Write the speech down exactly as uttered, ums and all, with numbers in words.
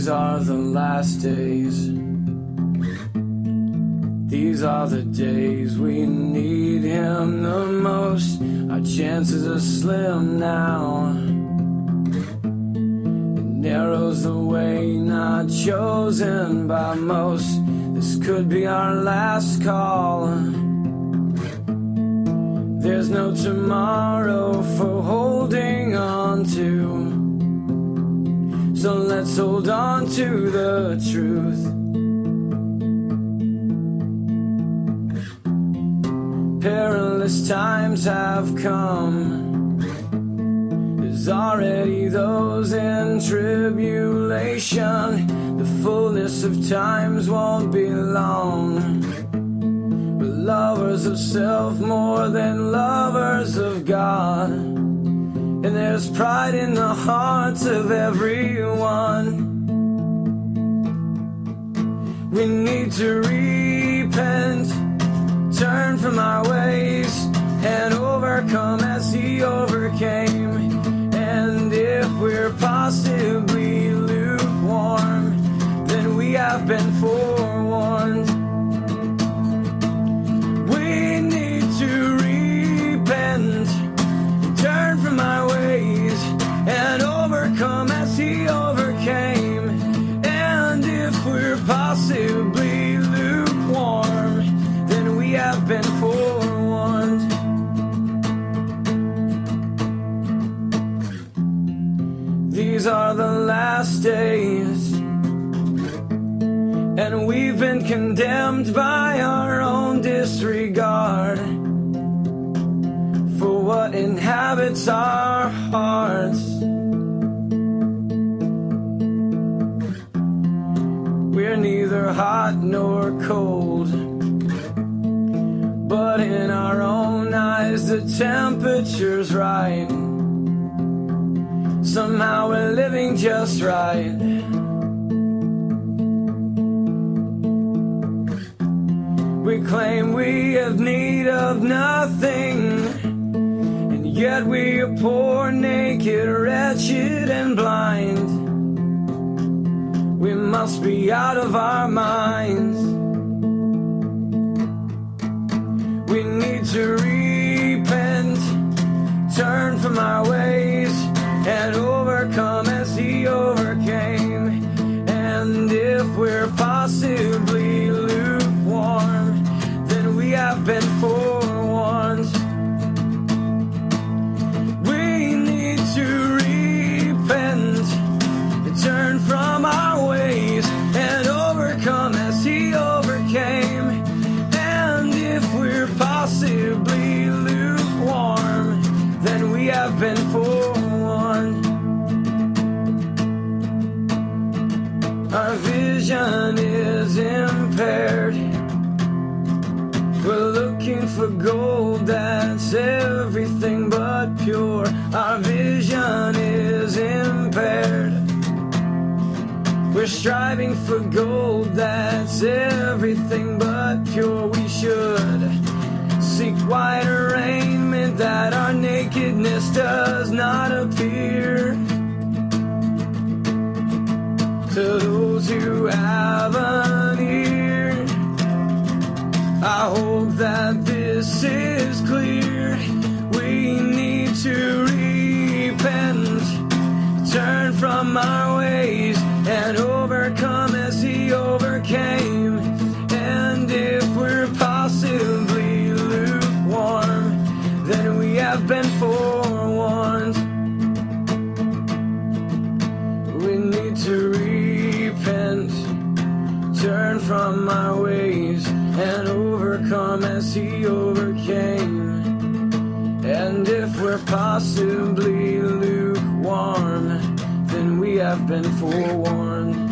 are the last days. These are the days we need him the most. Our chances are slim now. It narrows the way, not chosen by most. This could be our last call. There's no tomorrow for holding on to. So let's hold on to the truth. Perilous times have come. There's already those in tribulation. The fullness of times won't be long. We're lovers of self more than lovers of God. And there's pride in the hearts of everyone. We need to repent, turn from our ways, and overcome as he overcame. And if we're possibly lukewarm, then we have been forewarned. We need to repent, turn from our ways, and overcome as he overcame. And if we're possibly lukewarm, then we have been forewarned. These are the last days, and we've been condemned by our own disregard for what inhabits our hearts. We're neither hot nor cold, but in our own eyes the temperature's right. Somehow we're living just right. We claim we have need of nothing, and yet we are poor, naked, wretched, and blind. We must be out of our minds. We need to repent, turn from our ways, and overcome as he overcame. And if we're possibly lukewarm, then we have been forewarned. We need to repent, turn from our ways, and overcome as he overcame. And if we're possibly lukewarm, then we have been forewarned. Our vision is impaired. We're looking for gold that's everything but pure. Our vision is impaired. We're striving for gold that's everything but pure. We should seek whiter raiment that our nakedness does not appear. To those who have an ear, I hope that this is clear. We need to repent, turn from our ways, and overcome as he overcame. And if we're possibly lukewarm, then we have been forewarned. We need to repent, turn from our ways, and overcome as he overcame. And if we're possibly lukewarm, then we have been forewarned.